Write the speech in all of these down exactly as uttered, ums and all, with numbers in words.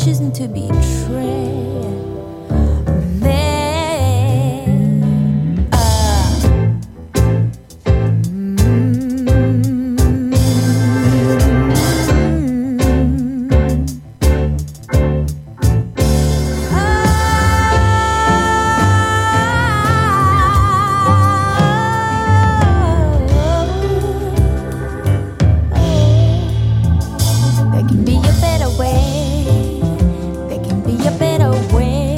choosing to betray me. There can be a better way. There can be a better way.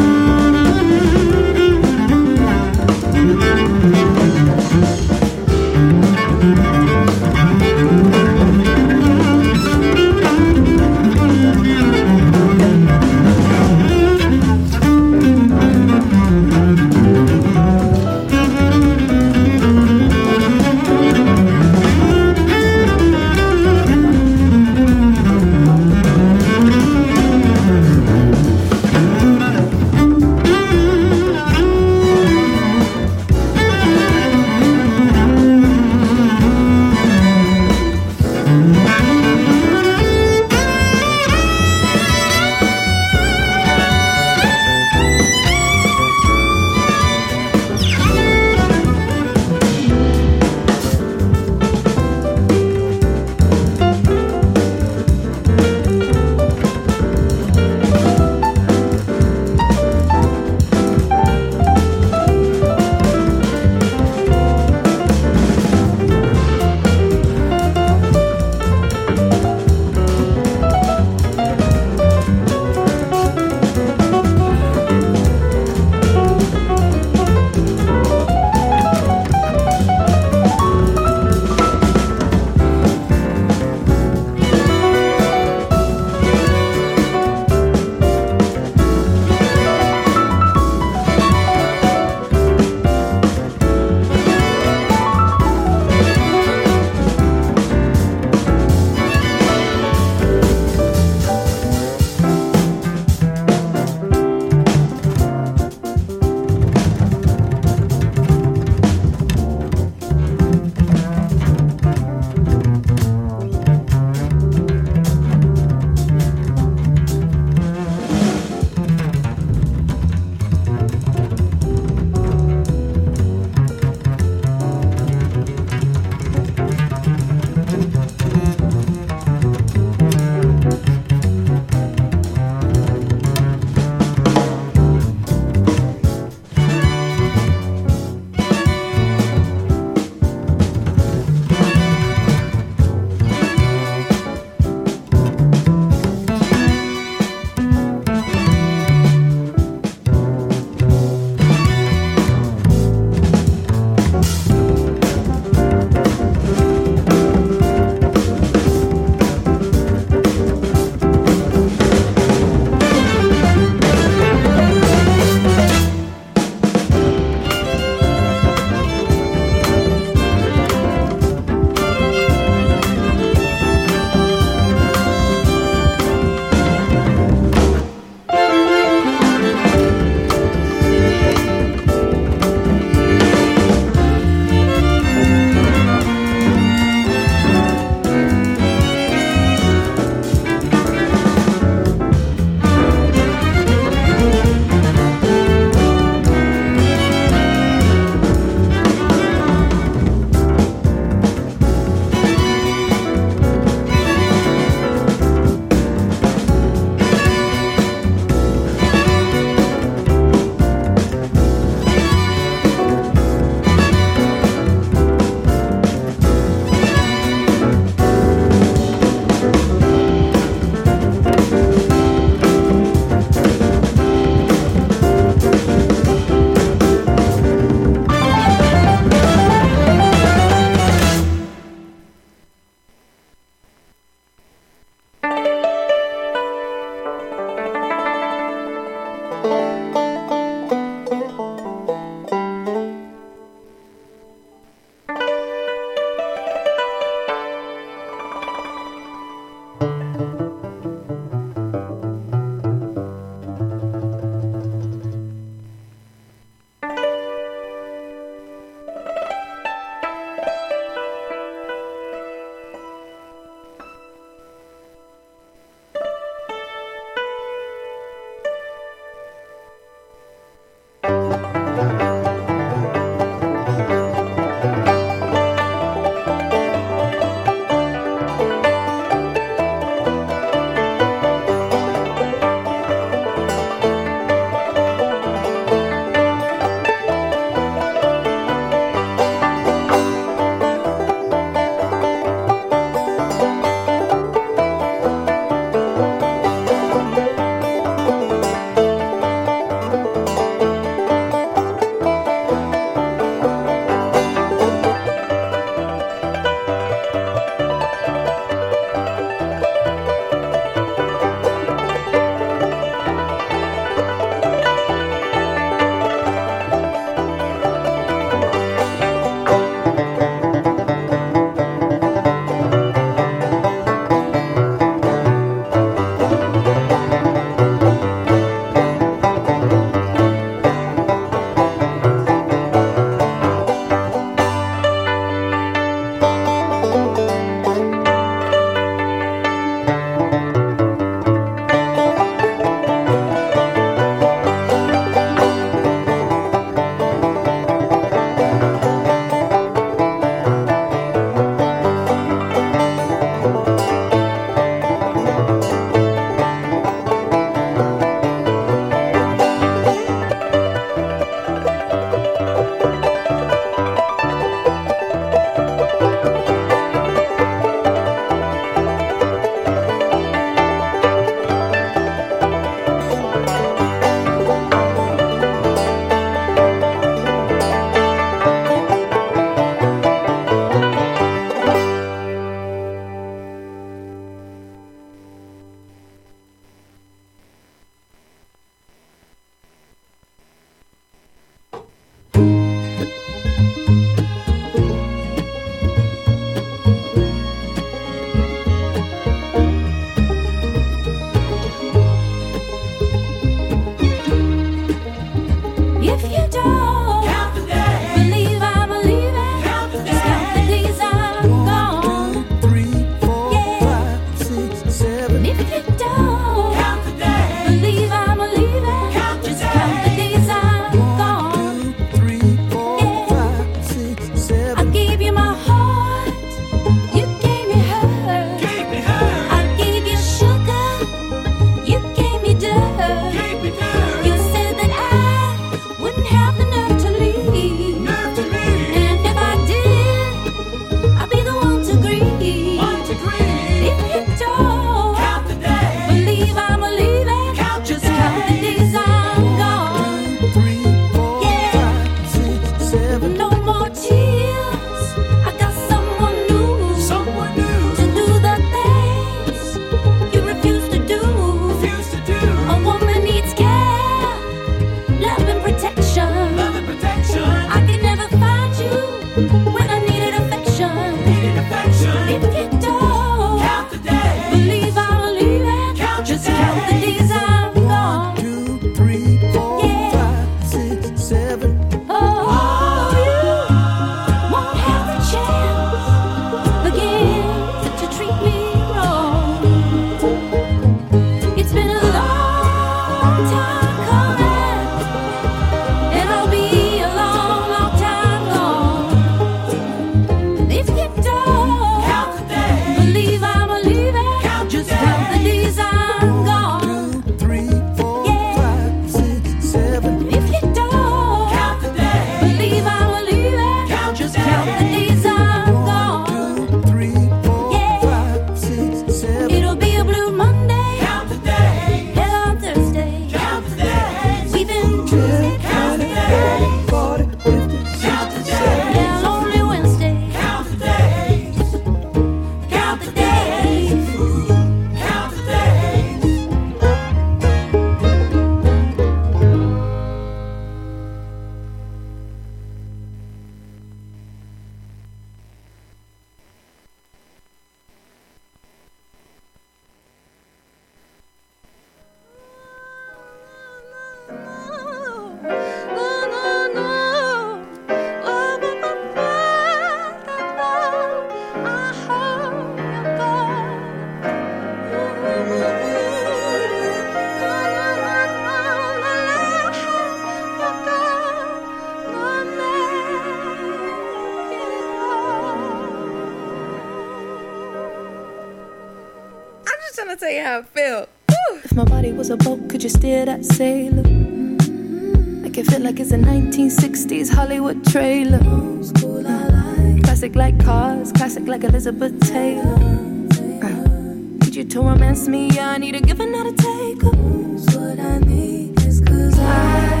tell you how I feel. Woo. If my body was a boat, could you steer that sailor? Mm-hmm. Make it feel like it's a nineteen sixties Hollywood trailer. Old school, I like. Classic like cars, classic like Elizabeth Taylor. Uh, need you to romance me, yeah, I need a give and not a take. What I need is cause I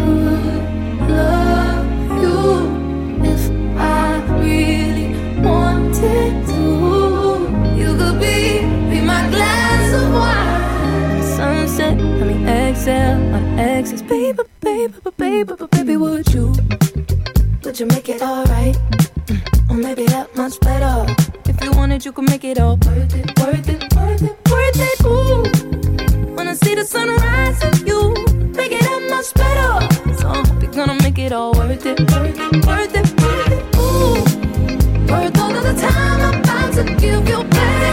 could love you if I really wanted to. You could be, be my glass of wine. Sunset, I mean exhale, on exes. Baby, baby, baby, baby, baby, would you? Would you make it alright? Mm, or maybe that much better. If you wanted, you could make it all worth it, worth it, worth it, worth it. Ooh, when I see the sunrise and you make it that much better. So I hope you're gonna make it all worth it, worth it, worth it, worth it. Ooh, worth all of the time I'm about to give you,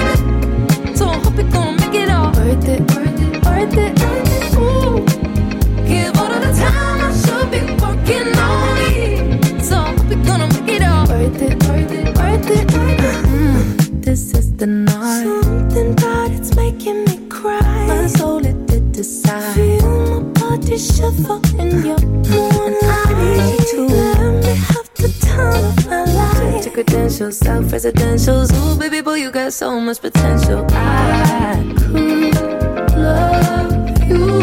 baby. So I hope you're gonna make it all worth it, worth it, worth it, worth it. Ooh, give all of the time I should be working on me. So I hope you're gonna make it all worth it, worth it, worth it, worth it. Mm, this is the night. Something about it's making me cry. My soul it did decide. Feel my body shiver in your moonlight. I need you to let me have the time of my life. Take your credentials, self-residentials. Ooh, baby boy, you got so much potential. I could love you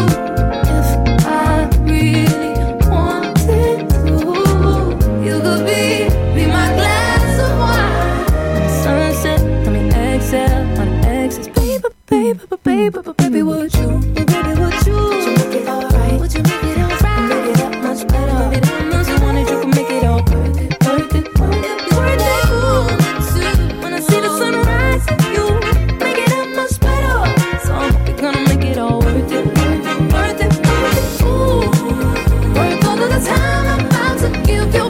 if I really wanted to. You could be, be my glass of wine. Sunset, I mean exhale, on exes. Baby, baby, baby, baby, baby, would you? Baby, would you? Would you make it alright? Would you make it alright? Make it that much better. Maybe that much you wanted, you could make it all worth it, worth it, worth it, worth it. Ooh, when I see the sunrise, you make it that much better. So I hope you're gonna make it all worth it, worth it, worth it, worth it. Ooh, worth all of the time I'm about to give you,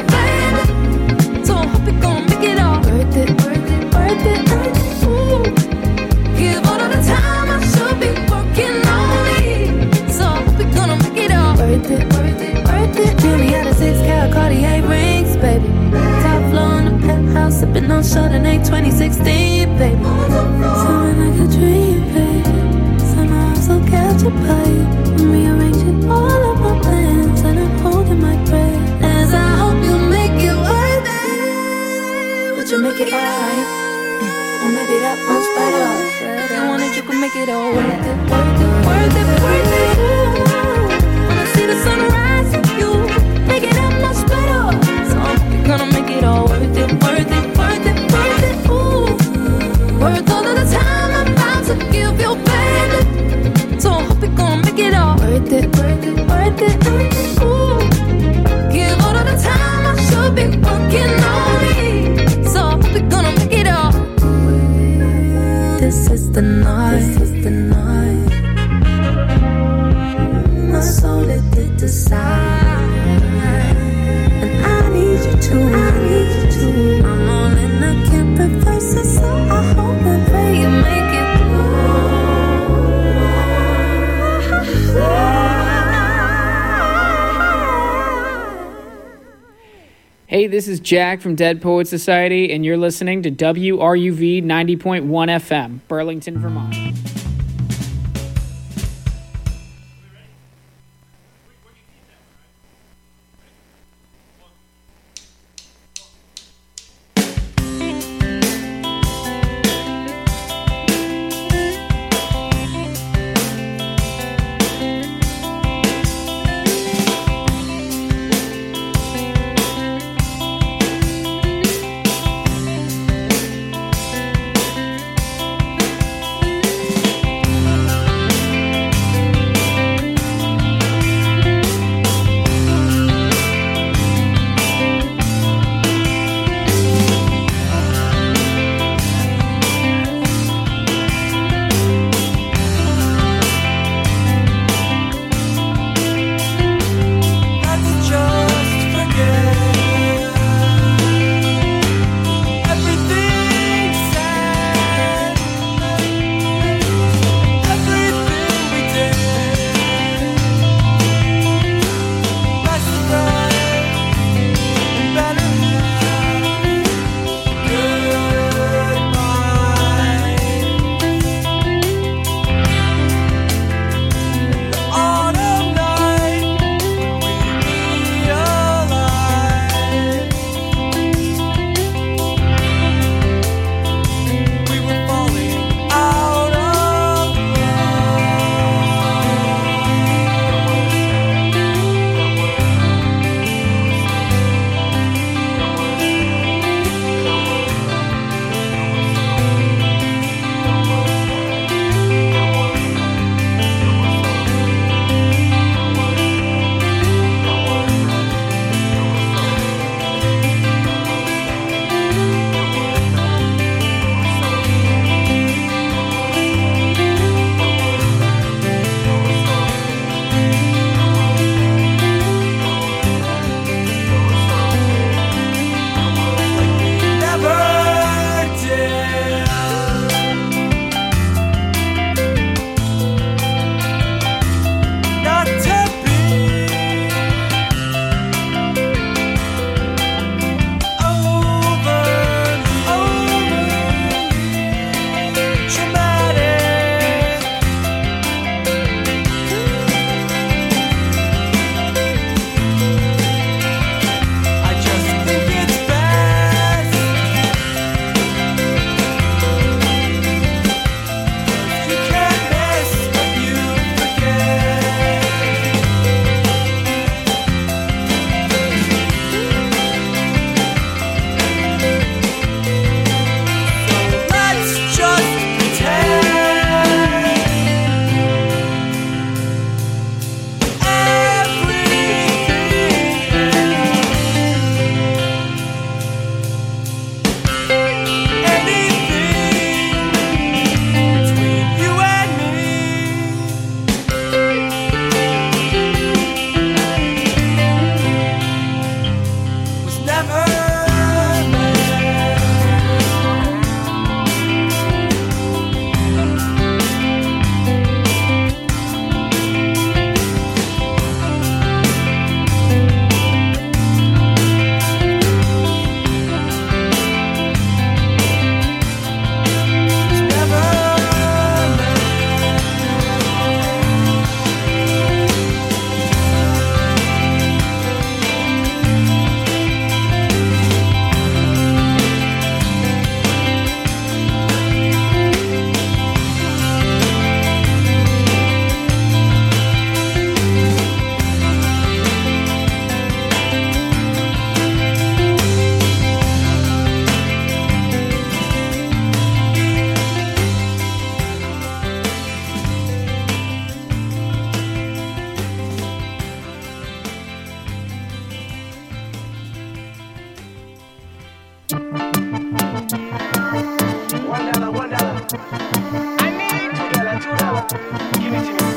baby. So I hope you're gonna make it all worth it, worth it, worth it, worth it. Ooh, give all of the time I should be working on me. So I hope you're gonna make it all worth it, worth it, worth it. Jimmy had a six carat Cartier rings, baby. Top floor in the penthouse, sipping on Chardonnay twenty sixteen, baby. Something like a dream, baby. Somehow I'm so captured by you. I'm rearranging all of my plans and I'm holding my breath as I hope you make it worth it. Would you make it alright? Or maybe that much better. If you wanted, you could make it all worth it, worth it, worth it, worth it. Ooh, when I see the sunrise and you make it that much better. So I hope you're gonna make it all worth it, worth it, worth it, worth it. Ooh, worth all of the time I'm about to give you, baby. So I hope you're gonna make it all worth it, worth it, worth it, worth it. Ooh, give all of the time I should be working on me. So I hope you're gonna make it all. This is the night, this is the night. My soul it did decide, and I need you to, I need you to. I'm all in, I can't reverse it, so I hope and pray you make it Hey, this is Jack from Dead Poets Society, and you're listening to W R U V ninety point one F M, Burlington, Vermont. One dollar, one dollar. I need two dollar, two dollar. Give it to me.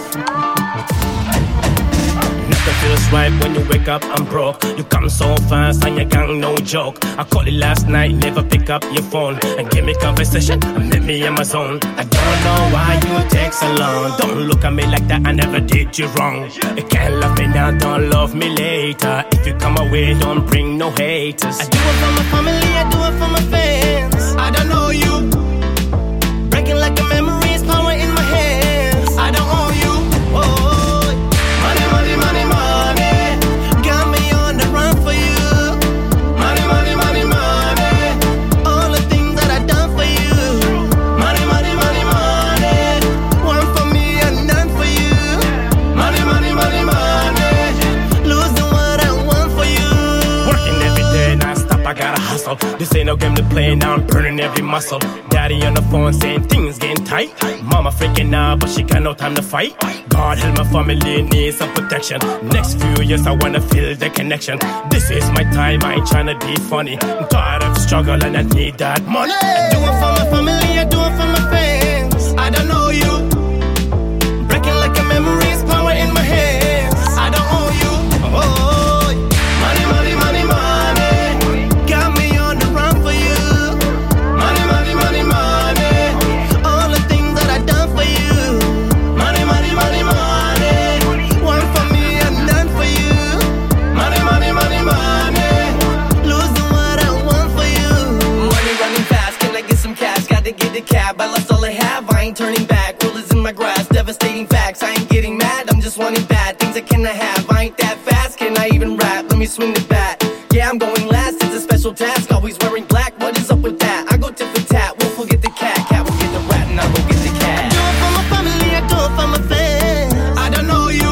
Nothing feels right when you wake up, I'm broke. You come so fast and you gang, no joke. I called you last night, never pick up your phone. And give me conversation, and let me in my zone. I don't know why you take so long. Don't look at me like that, I never did you wrong. You can't love me now, don't love me later. If you come away, don't bring no haters. I do it for my family, I do it for my fans. I don't know you. Breaking like a memory is power in my hands. I don't owe you. Oh. Money, money, money, money. Got me on the run for you. Money, money, money, money. All the things that I done for you. Money, money, money, money. One for me and none for you. Money, money, money, money. Losing what I want for you. Working every day, non-stop, I gotta hustle. This ain't no game to play, now I'm burning every muscle. Daddy on the phone saying things getting tight. Mama freaking out, but she got no time to fight. God help my family needs some protection. Next few years I wanna feel the connection. This is my time, I ain't tryna be funny. I'm tired of struggle and I need that money. I do it for my family, I do it for my fans. I don't know you. Breaking like a memory is power in my hands. I don't owe you. Oh, money, money, money, money. Got me on the run for you. Money, money, money, money. All the things that I done for you. Money, money, money, money. One for me and none for you. Money, money, money, money. Losing what I want for you. Money running fast, can I get some cash? Gotta get a cab, I lost all I have, I ain't turning back. Rollers in my grass, devastating facts. I ain't getting mad, I'm just wanting bad things I cannot have. I ain't that fast, can I even rap? Let me swing the bat. Yeah, I'm going last, it's a special task. Always wearing black, what is up with that? I go tit for tat, wolf will get the cat. Cat will get the rat and I'll go get the cat. I do it for my family, I do it for my fans. I don't know you.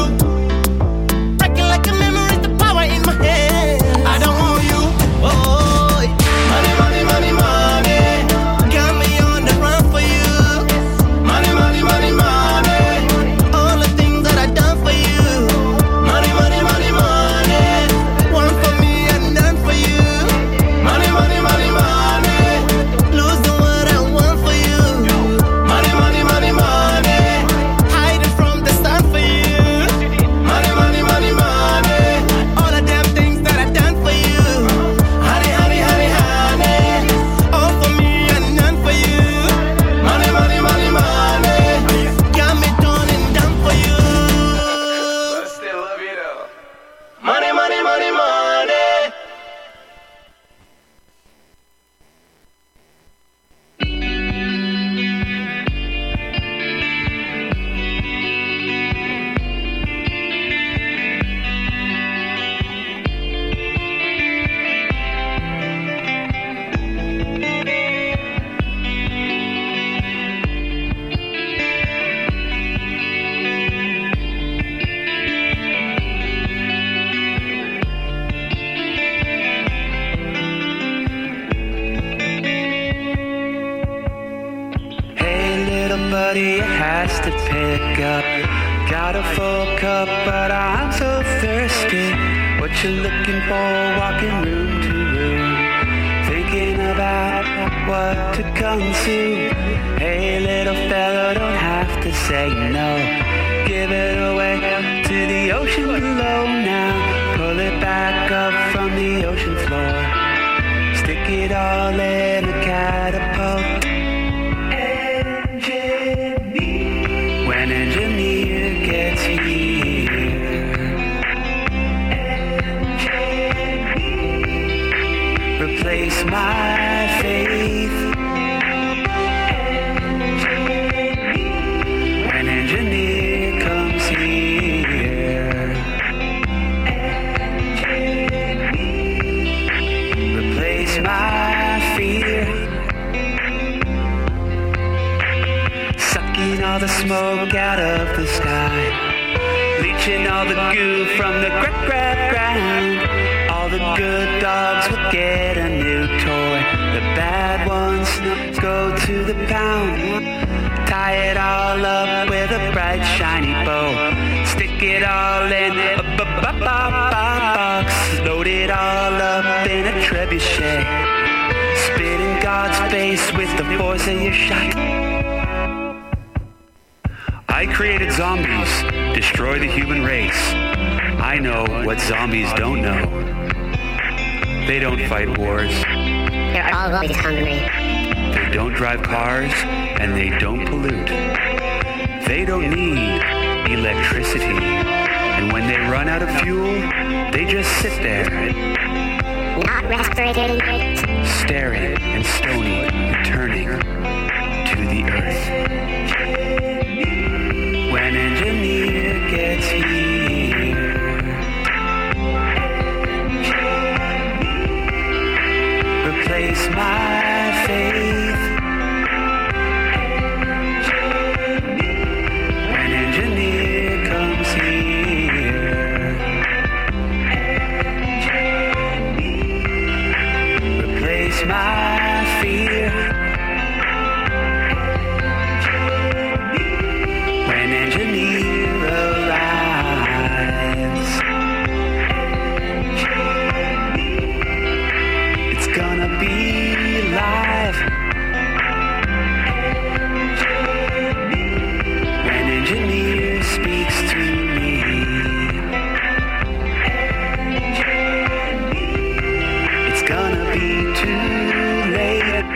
Breaking like a memory, the power in my hands. I don't owe you. Oh, money, money, money, money. Got me on the run for you. Money, money, money, money. All the things that I done for you. Money, money, money, money. One for me and none for you. Money, money, money, money. Losing what I want for you. Money, money, money, money. Hiding from the sun for you. Money, money, money, money. All the damn things that I done for you. Honey, honey, honey, honey. All for me and none for you. Money, money, money, money. Got me done and done for you. But still love you though. Money, money, money, money. Hey little buddy, it has to pick up. Got a full cup, but I'm so thirsty. What you looking for, walking room to room, thinking about what to consume. Hey little fella, don't have to say no. Give it away to the ocean below now. Pull it back up from the ocean floor. Stick it all in a catapult. When engineer gets here, replace my faith. When engineer comes here, replace my fear. Sucking all the smoke out of the sky, leaching all the goo from the gr- gr- ground. All the good dogs will get a new toy. The bad ones go to the pound. Tie it all up with a bright shiny bow. Stick it all in a b-b-b-box. Load it all up in a trebuchet. Spit in God's face with the force of your shot. I created zombies, destroy the human race. I know what zombies don't know. They don't fight wars. They're always hungry. They don't drive cars, and they don't pollute. They don't need electricity. And when they run out of fuel, they just sit there. Not respirating. Staring and stony and turning to the earth. When engineer gets here, replace my faith. When engineer comes here, replace my fear. When engineer arrives, it's gonna be live. When engineer speaks to me, it's gonna be too late.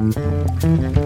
Thank you.